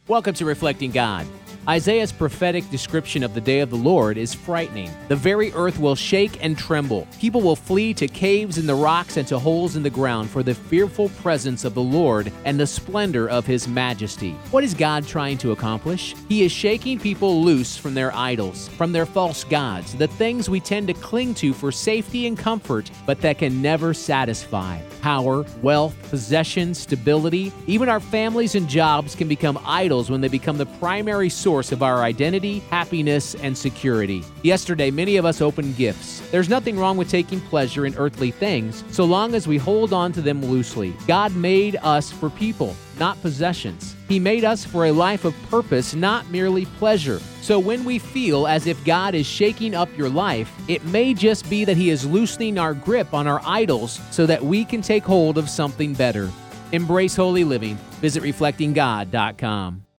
Welcome to Reflecting God. Isaiah's prophetic description of the day of the Lord is frightening. The very earth will shake and tremble. People will flee to caves in the rocks and to holes in the ground for the fearful presence of the Lord and the splendor of His majesty. What is God trying to accomplish? He is shaking people loose from their idols, from their false gods, the things we tend to cling to for safety and comfort, but that can never satisfy. Power, wealth, possessions, stability, even our families and jobs can become idols when they become the primary source of our identity, happiness, and security. Yesterday, many of us opened gifts. There's nothing wrong with taking pleasure in earthly things, so long as we hold on to them loosely. God made us for people, not possessions. He made us for a life of purpose, not merely pleasure. So when we feel as if God is shaking up your life, it may just be that He is loosening our grip on our idols so that we can take hold of something better. Embrace holy living. Visit reflectinggod.com.